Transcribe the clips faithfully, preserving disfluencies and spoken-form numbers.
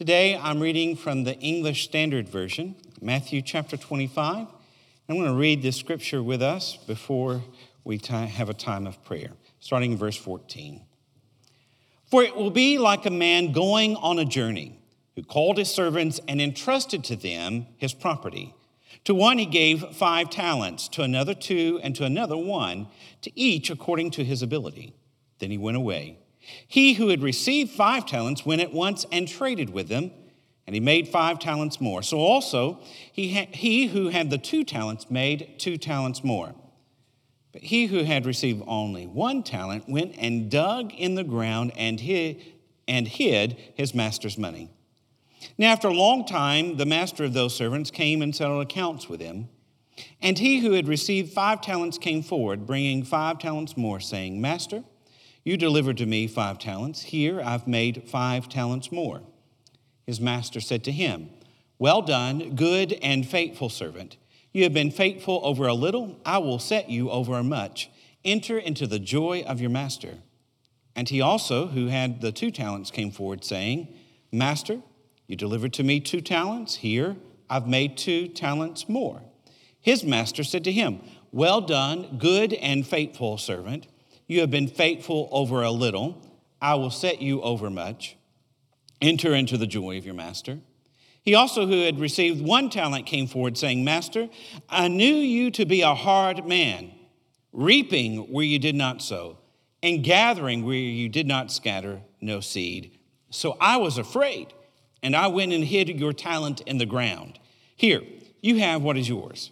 Today, I'm reading from the English Standard Version, Matthew chapter twenty-five. I'm going to read this scripture with us before we t- have a time of prayer, starting in verse fourteen. For it will be like a man going on a journey, who called his servants and entrusted to them his property. To one he gave five talents, to another two, and to another one, to each according to his ability. Then he went away. He who had received five talents went at once and traded with them, and he made five talents more. So also he, ha- he who had the two talents made two talents more. But he who had received only one talent went and dug in the ground and hid, and hid his master's money. Now after a long time, the master of those servants came and settled accounts with him. And he who had received five talents came forward, bringing five talents more, saying, Master, you delivered to me five talents. Here I've made five talents more. His master said to him, Well done, good and faithful servant. You have been faithful over a little. I will set you over much. Enter into the joy of your master. And he also, who had the two talents, came forward, saying, Master, you delivered to me two talents. Here I've made two talents more. His master said to him, Well done, good and faithful servant. You have been faithful over a little. I will set you over much. Enter into the joy of your master. He also, who had received one talent, came forward, saying, Master, I knew you to be a hard man, reaping where you did not sow, and gathering where you did not scatter no seed. So I was afraid, and I went and hid your talent in the ground. Here, you have what is yours.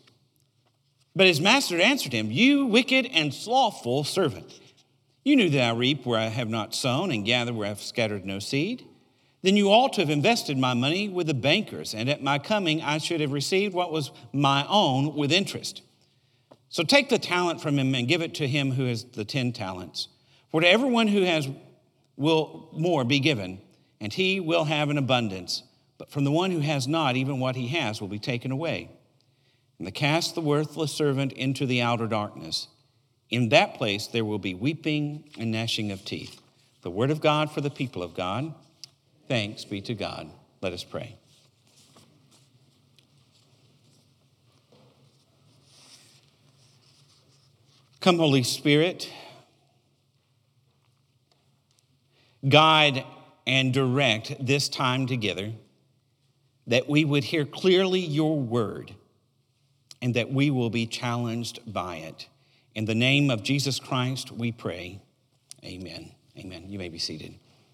But his master answered him, You wicked and slothful servant. You knew that I reap where I have not sown and gather where I have scattered no seed. Then you ought to have invested my money with the bankers, and at my coming I should have received what was my own with interest. So take the talent from him and give it to him who has the ten talents. For to everyone who has will more be given, and he will have an abundance. But from the one who has not, even what he has will be taken away. And they cast the worthless servant into the outer darkness. In that place there will be weeping and gnashing of teeth. The word of God for the people of God. Thanks be to God. Let us pray. Come, Holy Spirit, guide and direct this time together, that we would hear clearly your word and that we will be challenged by it. In the name of Jesus Christ, we pray. Amen. Amen. You may be seated.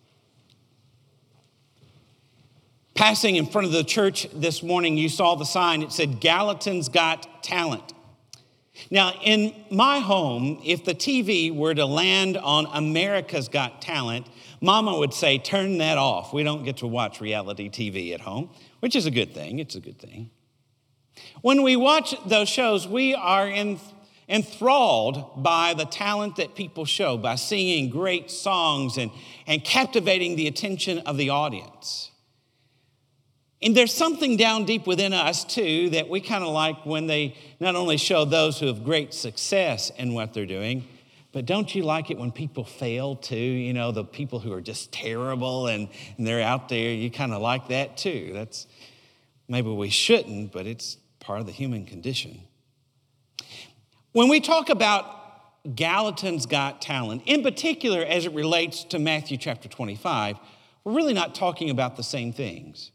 Passing in front of the church this morning, you saw the sign. It said, Gallatin's Got Talent. Now, in my home, if the T V were to land on America's Got Talent, Mama would say, turn that off. We don't get to watch reality T V at home, which is a good thing. It's a good thing. When we watch those shows, we are in enthralled by the talent that people show, by singing great songs and, and captivating the attention of the audience. And there's something down deep within us, too, that we kind of like when they not only show those who have great success in what they're doing, but don't you like it when people fail, too? You know, the people who are just terrible and, and they're out there, you kind of like that, too. That's maybe we shouldn't, but it's part of the human condition. When we talk about Gallatin's Got Talent, in particular as it relates to Matthew chapter twenty-five, we're really not talking about the same things.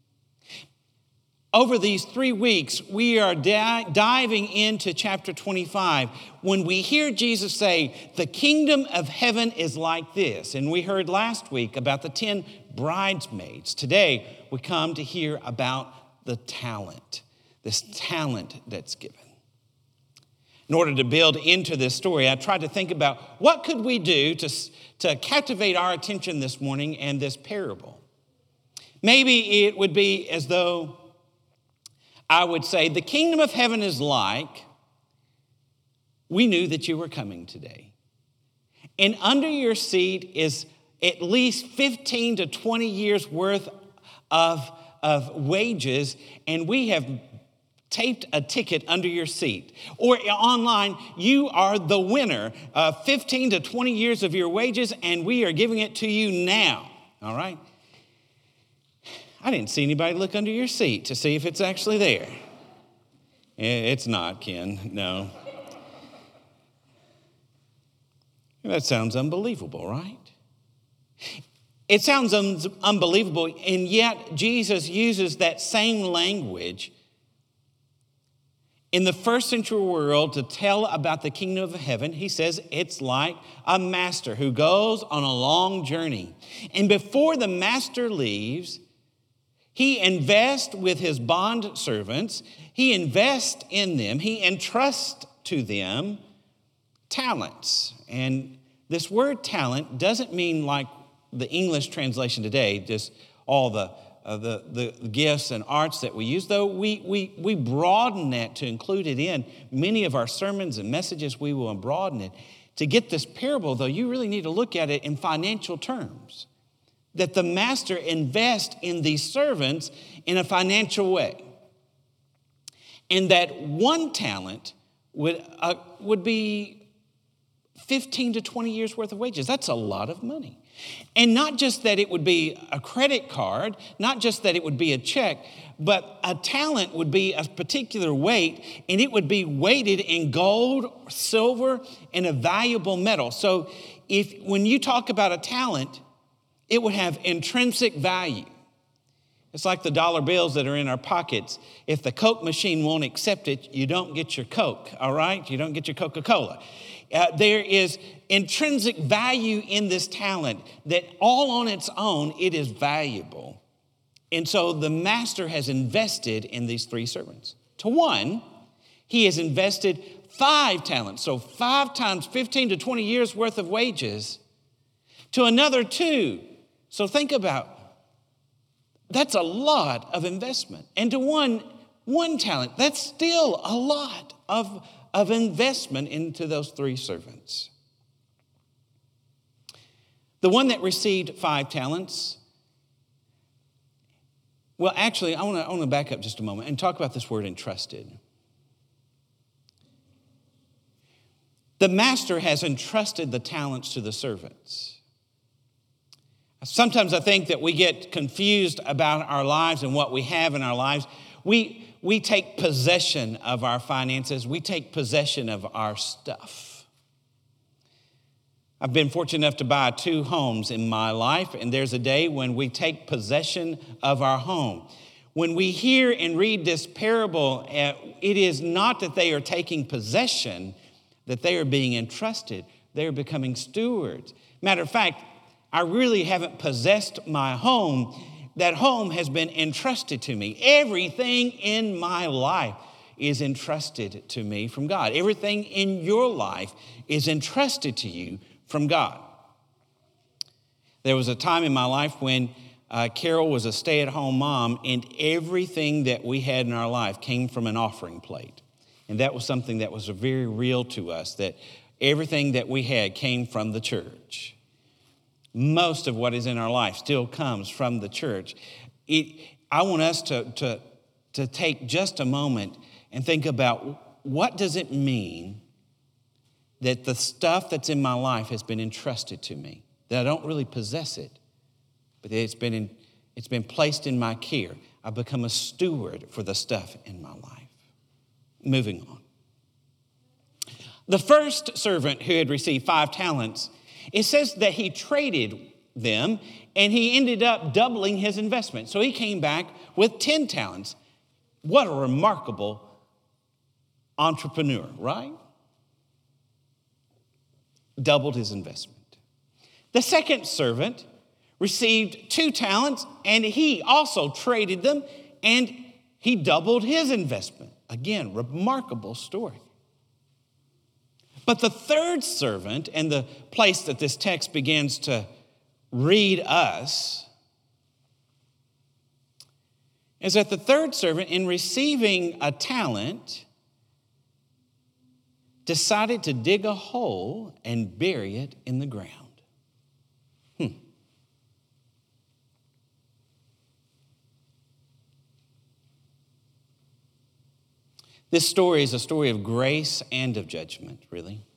Over these three weeks, we are di- diving into chapter twenty-five when we hear Jesus say, the kingdom of heaven is like this. And we heard last week about the ten bridesmaids. Today, we come to hear about the talent, this talent that's given. In order to build into this story, I tried to think about what could we do to, to captivate our attention this morning and this parable. Maybe it would be as though I would say, the kingdom of heaven is like, we knew that you were coming today. And under your seat is at least fifteen to twenty years worth of, of wages, and we have taped a ticket under your seat. Or online, you are the winner of fifteen to twenty years of your wages, and we are giving it to you now. All right? I didn't see anybody look under your seat to see if it's actually there. It's not, Ken, no. That sounds unbelievable, right? It sounds un- unbelievable, and yet Jesus uses that same language in the first century world to tell about the kingdom of heaven. He says it's like a master who goes on a long journey. And before the master leaves, he invests with his bond servants. He invests in them. He entrusts to them talents. And this word talent doesn't mean like the English translation today, just all the uh, the, the gifts and arts that we use, though we, we, we broaden that to include it in many of our sermons and messages. We will broaden it. To get this parable, though, you really need to look at it in financial terms, that the master invests in these servants in a financial way, and that one talent would, uh, would be fifteen to twenty years worth of wages. That's a lot of money. And not just that it would be a credit card, not just that it would be a check, but a talent would be a particular weight, and it would be weighted in gold, silver, and a valuable metal. So if when you talk about a talent, it would have intrinsic value. It's like the dollar bills that are in our pockets. If the Coke machine won't accept it, you don't get your Coke, all right? You don't get your Coca-Cola. Uh, there is intrinsic value in this talent that all on its own, it is valuable. And so the master has invested in these three servants. To one, he has invested five talents. So five times fifteen to twenty years worth of wages. To another, two. So think about, that's a lot of investment. And to one, one talent, that's still a lot of of investment into those three servants. The one that received five talents, well, actually, I want to I want to back up just a moment and talk about this word entrusted. The master has entrusted the talents to the servants. Sometimes I think that we get confused about our lives and what we have in our lives. We We take possession of our finances. We take possession of our stuff. I've been fortunate enough to buy two homes in my life, and there's a day when we take possession of our home. When we hear and read this parable, it is not that they are taking possession, that they are being entrusted. They are becoming stewards. Matter of fact, I really haven't possessed my home. That home has been entrusted to me. Everything in my life is entrusted to me from God. Everything in your life is entrusted to you from God. There was a time in my life when uh, Carol was a stay-at-home mom, and everything that we had in our life came from an offering plate. And that was something that was very real to us, that everything that we had came from the church. Most of what is in our life still comes from the church. It, I want us to, to, to take just a moment and think about, what does it mean that the stuff that's in my life has been entrusted to me, that I don't really possess it, but it's been, in, it's been placed in my care. I've become a steward for the stuff in my life. Moving on. The first servant who had received five talents, it says that he traded them and he ended up doubling his investment. So he came back with ten talents. What a remarkable entrepreneur, right? Doubled his investment. The second servant received two talents and he also traded them and he doubled his investment. Again, remarkable story. But the third servant, and the place that this text begins to read us, is that the third servant, in receiving a talent, decided to dig a hole and bury it in the ground. Hmm. This story is a story of grace and of judgment, really.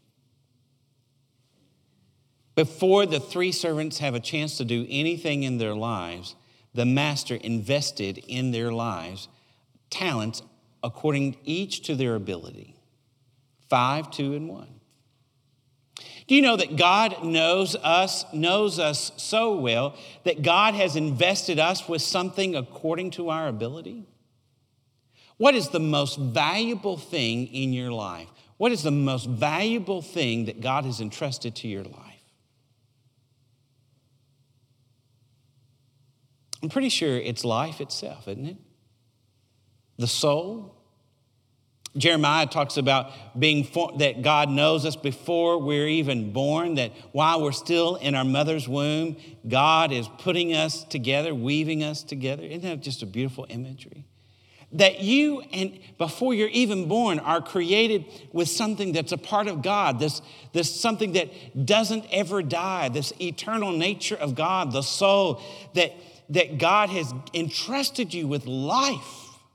Before the three servants have a chance to do anything in their lives, the master invested in their lives talents according each to their ability. Five, two, and one. Do you know that God knows us, knows us so well that God has invested us with something according to our ability? What is the most valuable thing in your life? What is the most valuable thing that God has entrusted to your life? I'm pretty sure it's life itself, isn't it? The soul. Jeremiah talks about being for, that God knows us before we're even born, that while we're still in our mother's womb, God is putting us together, weaving us together. Isn't that just a beautiful imagery? That you, and before you're even born, are created with something that's a part of God, this, this something that doesn't ever die, this eternal nature of God, the soul, that, that God has entrusted you with life.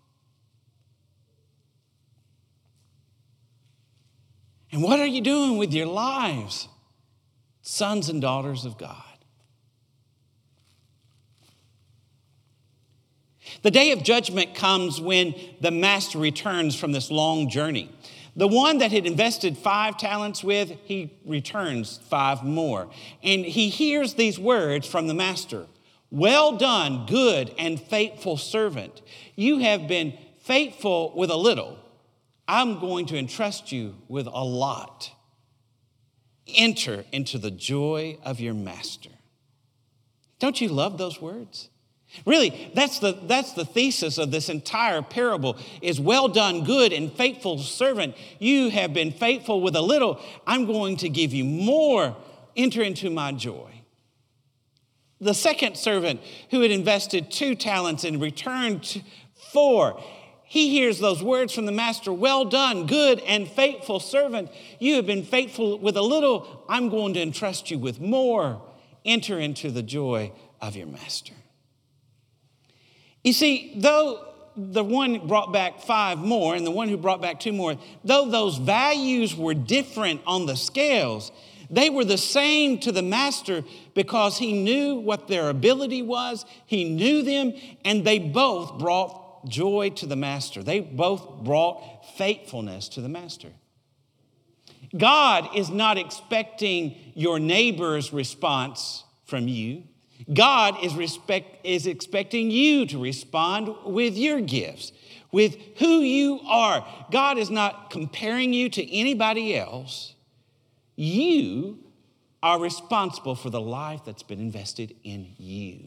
And what are you doing with your lives, sons and daughters of God? The day of judgment comes when the master returns from this long journey. The one that had invested five talents with, he returns five more. And he hears these words from the master. Well done, good and faithful servant. You have been faithful with a little. I'm going to entrust you with a lot. Enter into the joy of your master. Don't you love those words? Really, that's the, that's the thesis of this entire parable is well done, good and faithful servant. You have been faithful with a little. I'm going to give you more. Enter into my joy. The second servant who had invested two talents and returned four, he hears those words from the master, well done, good and faithful servant. You have been faithful with a little. I'm going to entrust you with more. Enter into the joy of your master. You see, though the one brought back five more and the one who brought back two more, though those values were different on the scales, they were the same to the master because he knew what their ability was, he knew them, and they both brought joy to the master. They both brought faithfulness to the master. God is not expecting your neighbor's response from you. God is, respect, is expecting you to respond with your gifts, with who you are. God is not comparing you to anybody else. You are responsible for the life that's been invested in you.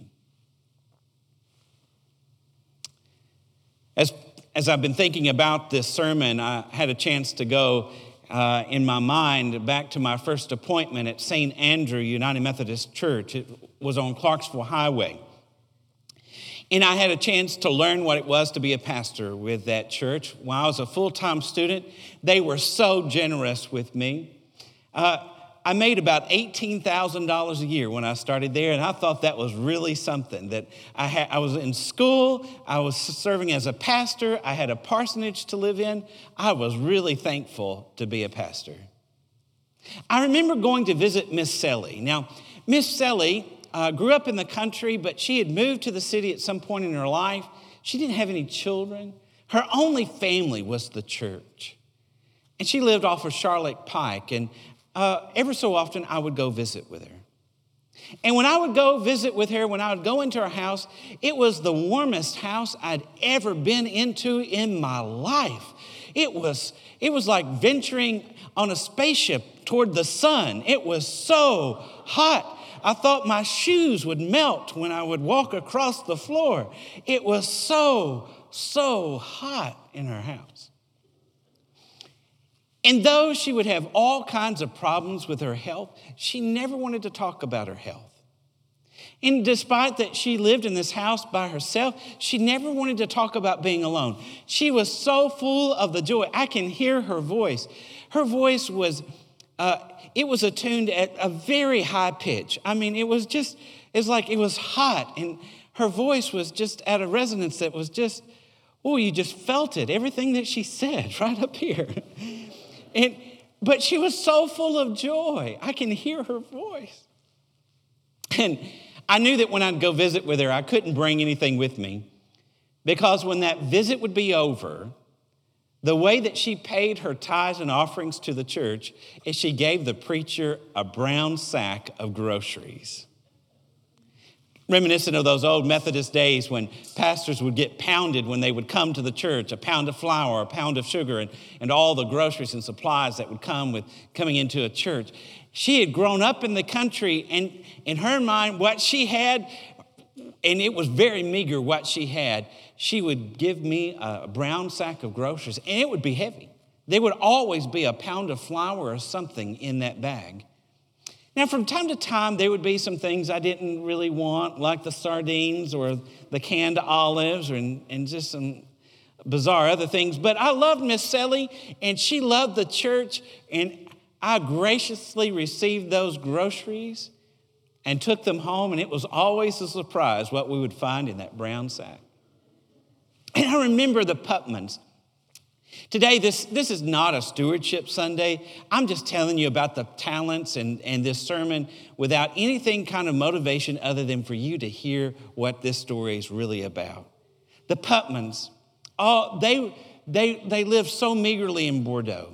As, as I've been thinking about this sermon, I had a chance to go uh, in my mind back to my first appointment at Saint Andrew United Methodist Church. It was on Clarksville Highway. And I had a chance to learn what it was to be a pastor with that church. While I was a full-time student, they were so generous with me. Uh, I made about eighteen thousand dollars a year when I started there, and I thought that was really something. That I, had, I was in school, I was serving as a pastor, I had a parsonage to live in. I was really thankful to be a pastor. I remember going to visit Miss Selly. Now, Miss Selly uh, grew up in the country, but she had moved to the city at some point in her life. She didn't have any children. Her only family was the church. And she lived off of Charlotte Pike, and Uh, ever so often, I would go visit with her. And when I would go visit with her, when I would go into her house, it was the warmest house I'd ever been into in my life. It was, it was like venturing on a spaceship toward the sun. It was so hot. I thought my shoes would melt when I would walk across the floor. It was so, so hot in her house. And though she would have all kinds of problems with her health, she never wanted to talk about her health. And despite that she lived in this house by herself, she never wanted to talk about being alone. She was so full of the joy. I can hear her voice. Her voice was, uh, it was attuned at a very high pitch. I mean, it was just, it's like it was hot. And her voice was just at a resonance that was just, oh, you just felt it. Everything that she said right up here. And, but she was so full of joy. I can hear her voice. And I knew that when I'd go visit with her, I couldn't bring anything with me because when that visit would be over, the way that she paid her tithes and offerings to the church is she gave the preacher a brown sack of groceries. Reminiscent of those old Methodist days when pastors would get pounded when they would come to the church, a pound of flour, a pound of sugar, and, and all the groceries and supplies that would come with coming into a church. She had grown up in the country, and in her mind, what she had, and it was very meager what she had, she would give me a brown sack of groceries, and it would be heavy. There would always be a pound of flour or something in that bag. Now, from time to time, there would be some things I didn't really want, like the sardines or the canned olives or, and just some bizarre other things. But I loved Miss Sally, and she loved the church, and I graciously received those groceries and took them home, and it was always a surprise what we would find in that brown sack. And I remember the Putmans. Today, this, this is not a stewardship Sunday. I'm just telling you about the talents and, and this sermon without anything kind of motivation other than for you to hear what this story is really about. The Putmans, oh, they, they, they lived so meagerly in Bordeaux.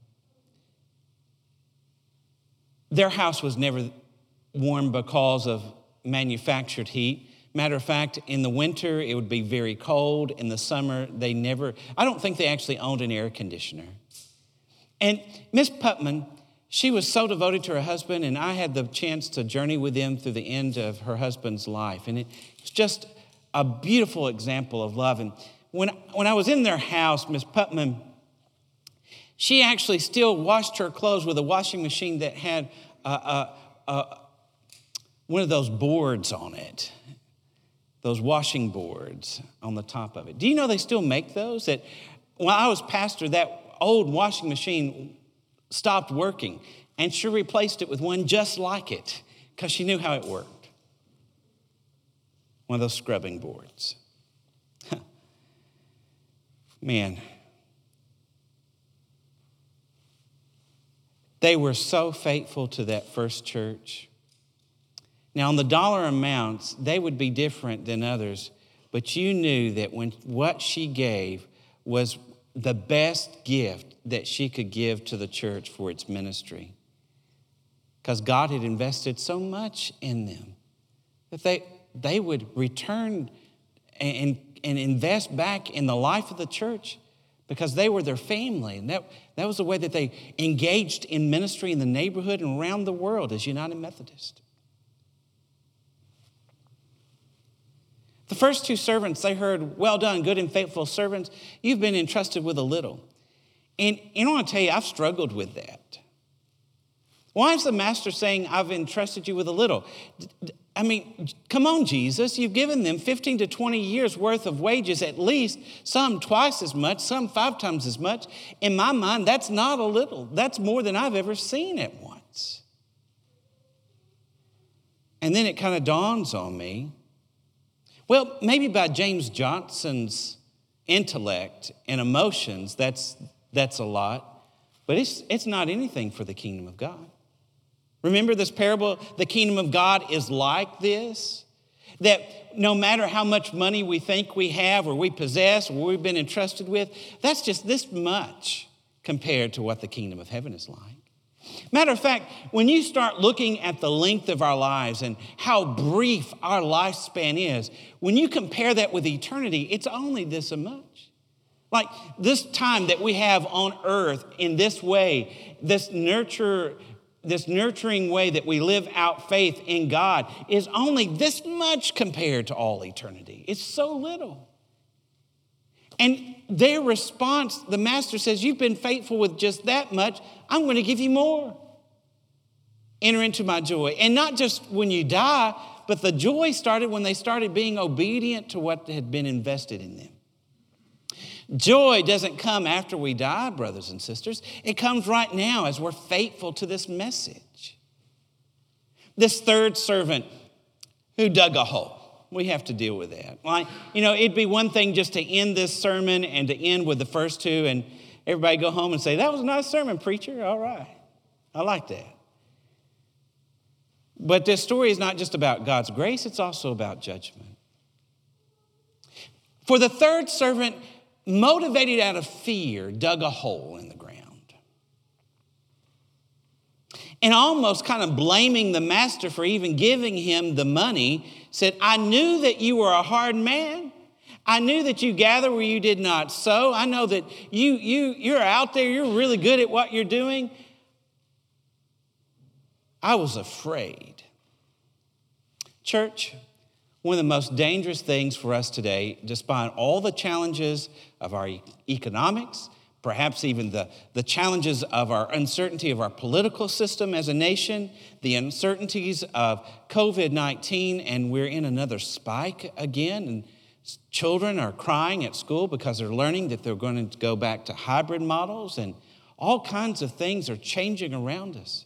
Their house was never warm because of manufactured heat. Matter of fact, in the winter, it would be very cold. In the summer, they never, I don't think they actually owned an air conditioner. And Miss Putman, she was so devoted to her husband, and I had the chance to journey with them through the end of her husband's life. And it's just a beautiful example of love. And when, when I was in their house, Miss Putman, she actually still washed her clothes with a washing machine that had uh, uh, uh, one of those boards on it. Those washing boards on the top of it. Do you know they still make those? That when I was pastor, that old washing machine stopped working, and she replaced it with one just like it because she knew how it worked. One of those scrubbing boards. Man, they were so faithful to that first church. Now, on the dollar amounts, they would be different than others, but you knew that when what she gave was the best gift that she could give to the church for its ministry, because God had invested so much in them that they, they would return and, and invest back in the life of the church because they were their family. And that, that was the way that they engaged in ministry in the neighborhood and around the world as United Methodist. The first two servants, they heard, "Well done, good and faithful servants. You've been entrusted with a little." And, and I want to tell you, I've struggled with that. Why is the master saying, "I've entrusted you with a little"? I mean, come on, Jesus. You've given them fifteen to twenty years worth of wages at least, some twice as much, some five times as much. In my mind, that's not a little. That's more than I've ever seen at once. And then it kind of dawns on me, well, maybe by James Johnson's intellect and emotions, that's that's a lot, but it's it's not anything for the kingdom of God. Remember this parable, the kingdom of God is like this, that no matter how much money we think we have or we possess or we've been entrusted with, that's just this much compared to what the kingdom of heaven is like. Matter of fact, when you start looking at the length of our lives and how brief our lifespan is, when you compare that with eternity, it's only this much. Like this time that we have on earth in this way, this nurture, this nurturing way that we live out faith in God is only this much compared to all eternity. It's so little. And their response, the master says, "You've been faithful with just that much. I'm going to give you more. Enter into my joy." And not just when you die, but the joy started when they started being obedient to what had been invested in them. Joy doesn't come after we die, brothers and sisters. It comes right now as we're faithful to this message. This third servant who dug a hole. We have to deal with that. Like, you know, it'd be one thing just to end this sermon and to end with the first two and everybody go home and say, "That was a nice sermon, preacher. All right. I like that." But this story is not just about God's grace, it's also about judgment. For the third servant, motivated out of fear, dug a hole in the ground. And almost kind of blaming the master for even giving him the money, said, I knew that you were a hard man. I knew that you gather where you did not sow. I know that you, you, you're out there, you're really good at what you're doing. I was afraid. Church, one of the most dangerous things for us today, despite all the challenges of our economics, perhaps even the, the challenges of our uncertainty of our political system as a nation, the uncertainties of covid nineteen, and we're in another spike again, and children are crying at school because they're learning that they're going to go back to hybrid models, and all kinds of things are changing around us.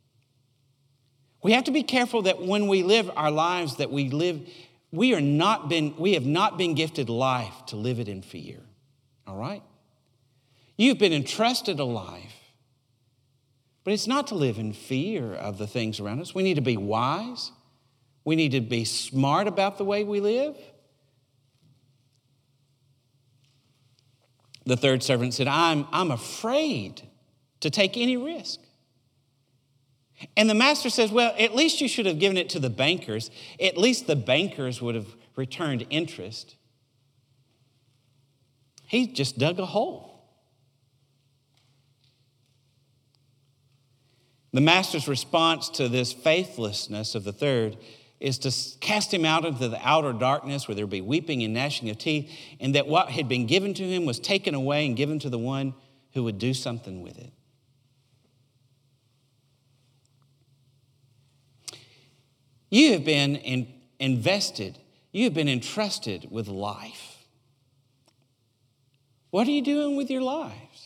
We have to be careful that when we live our lives that we live, we are not been, we have not been gifted life to live it in fear. All right? You've been entrusted a life, but it's not to live in fear of the things around us. We need to be wise. We need to be smart about the way we live. The third servant said, I'm, I'm afraid to take any risk. And the master says, well, at least you should have given it to the bankers. At least the bankers would have returned interest. He just dug a hole. The master's response to this faithlessness of the third is to cast him out into the outer darkness where there would be weeping and gnashing of teeth, and that what had been given to him was taken away and given to the one who would do something with it. You have been in, invested, you have been entrusted with life. What are you doing with your lives?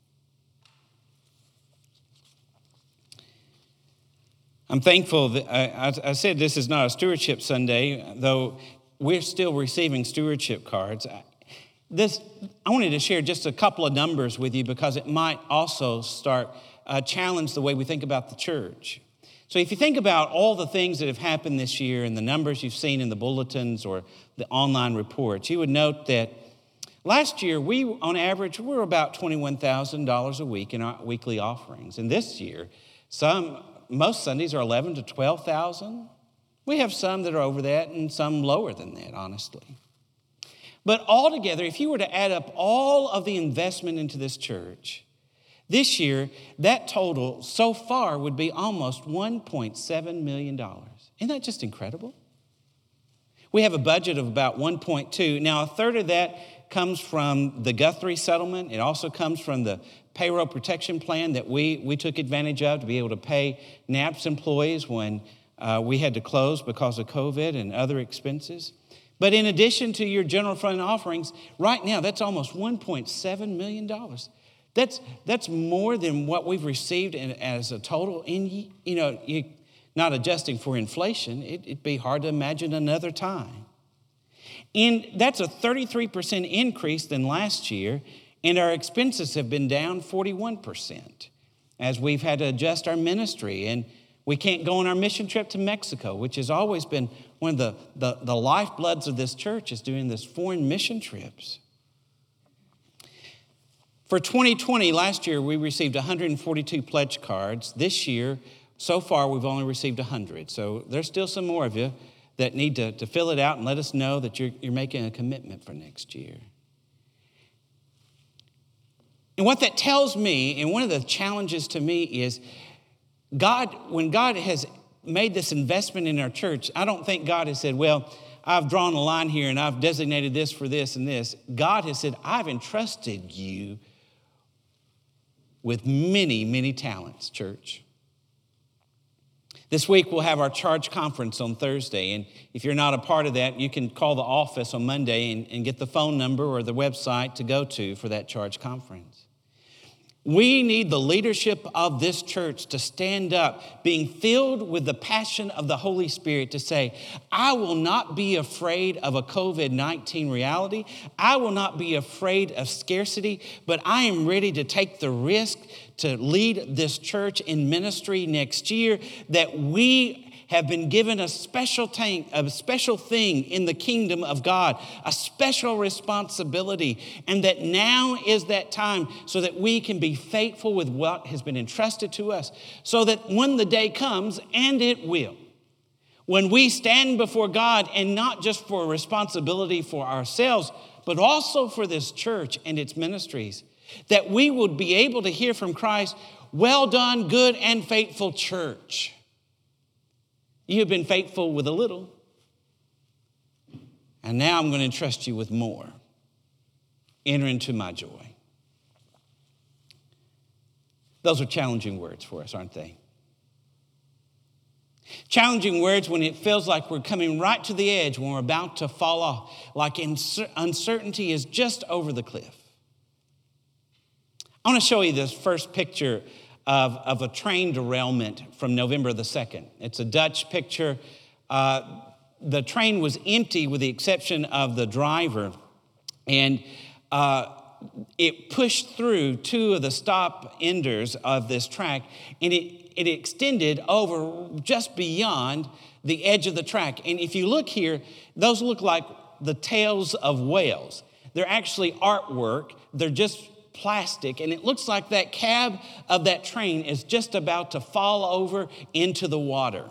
I'm thankful that I, I said this is not a stewardship Sunday, though we're still receiving stewardship cards. This, I wanted to share just a couple of numbers with you because it might also start uh, challenge the way we think about the church. So if you think about all the things that have happened this year and the numbers you've seen in the bulletins or the online reports, you would note that last year we, on average, we were about twenty-one thousand dollars a week in our weekly offerings. And this year, some most Sundays are eleven to twelve thousand. We have some that are over that and some lower than that, honestly. But altogether, if you were to add up all of the investment into this church, this year, that total so far would be almost one point seven million dollars. Isn't that just incredible? We have a budget of about one point two. Now, a third of that comes from the Guthrie settlement. It also comes from the payroll protection plan that we, we took advantage of to be able to pay NAPS employees when uh, we had to close because of COVID and other expenses. But in addition to your general fund offerings, right now, that's almost one point seven million dollars. That's that's more than what we've received in, as a total. In you know, you, not adjusting for inflation, it, it'd be hard to imagine another time. And that's a thirty-three percent increase than last year, and our expenses have been down forty-one percent as we've had to adjust our ministry. And we can't go on our mission trip to Mexico, which has always been one of the, the, the lifebloods of this church, is doing this foreign mission trips. For twenty twenty, last year, we received one hundred forty-two pledge cards. This year, so far, we've only received one hundred. So there's still some more of you that need to, to fill it out and let us know that you're, you're making a commitment for next year. And what that tells me, and one of the challenges to me is, God, when God has made this investment in our church, I don't think God has said, well, I've drawn a line here and I've designated this for this and this. God has said, I've entrusted you with many, many talents, church. This week we'll have our charge conference on Thursday, and if you're not a part of that, you can call the office on Monday and, and get the phone number or the website to go to for that charge conference. We need the leadership of this church to stand up, being filled with the passion of the Holy Spirit, to say, I will not be afraid of a covid nineteen reality. I will not be afraid of scarcity, but I am ready to take the risk to lead this church in ministry next year, that we have been given a special tank, a special thing in the kingdom of God, a special responsibility, and that now is that time so that we can be faithful with what has been entrusted to us, so that when the day comes, and it will, when we stand before God, and not just for responsibility for ourselves, but also for this church and its ministries, that we would be able to hear from Christ, "Well done, good and faithful church. You have been faithful with a little, and now I'm going to entrust you with more. Enter into my joy." Those are challenging words for us, aren't they? Challenging words when it feels like we're coming right to the edge, when we're about to fall off, like uncertainty is just over the cliff. I want to show you this first picture of, of a train derailment from November the second. It's a Dutch picture. Uh, the train was empty with the exception of the driver, and uh, it pushed through two of the stop enders of this track, and it It extended over just beyond the edge of the track. And if you look here, those look like the tails of whales. They're actually artwork. They're just plastic. And it looks like that cab of that train is just about to fall over into the water.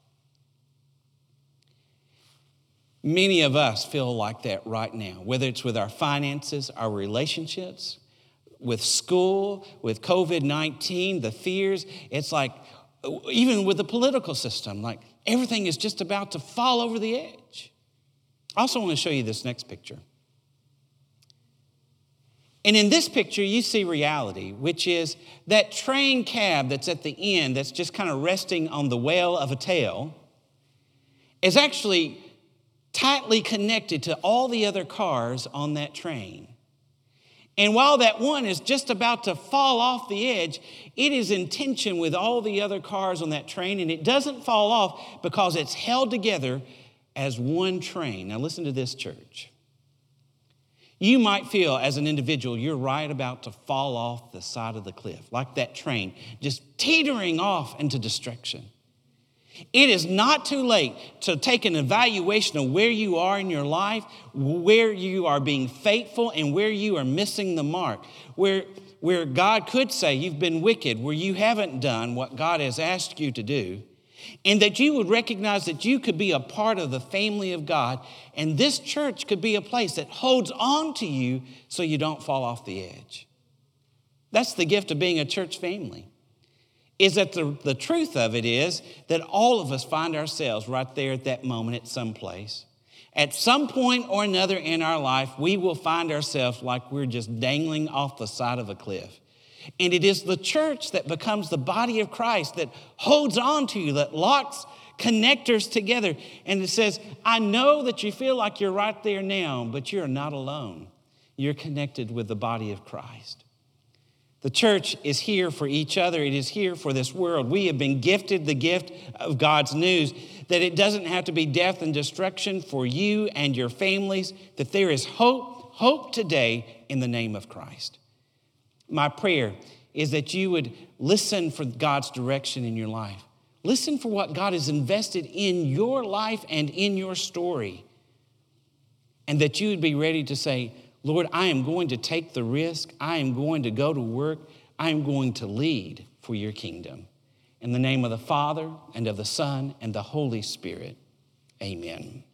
Many of us feel like that right now, whether it's with our finances, our relationships, with school, with covid nineteen, the fears. It's like, even with the political system, like everything is just about to fall over the edge. I also want to show you this next picture. And in this picture, you see reality, which is that train cab that's at the end, that's just kind of resting on the whale of a tail, is actually tightly connected to all the other cars on that train. And while that one is just about to fall off the edge, it is in tension with all the other cars on that train, and it doesn't fall off because it's held together as one train. Now listen to this, church. You might feel as an individual you're right about to fall off the side of the cliff, like that train, just teetering off into destruction. It is not too late to take an evaluation of where you are in your life, where you are being faithful and where you are missing the mark, where, where God could say you've been wicked, where you haven't done what God has asked you to do, and that you would recognize that you could be a part of the family of God, and this church could be a place that holds on to you so you don't fall off the edge. That's the gift of being a church family. Is that the, the truth of it is that all of us find ourselves right there at that moment at some place. At some point or another in our life, we will find ourselves like we're just dangling off the side of a cliff. And it is the church that becomes the body of Christ that holds on to you, that locks connectors together. And it says, I know that you feel like you're right there now, but you're not alone. You're connected with the body of Christ. The church is here for each other. It is here for this world. We have been gifted the gift of God's news, that it doesn't have to be death and destruction for you and your families, that there is hope, hope today in the name of Christ. My prayer is that you would listen for God's direction in your life. Listen for what God has invested in your life and in your story. And that you would be ready to say, Lord, I am going to take the risk. I am going to go to work. I am going to lead for your kingdom. In the name of the Father, and of the Son, and the Holy Spirit, amen.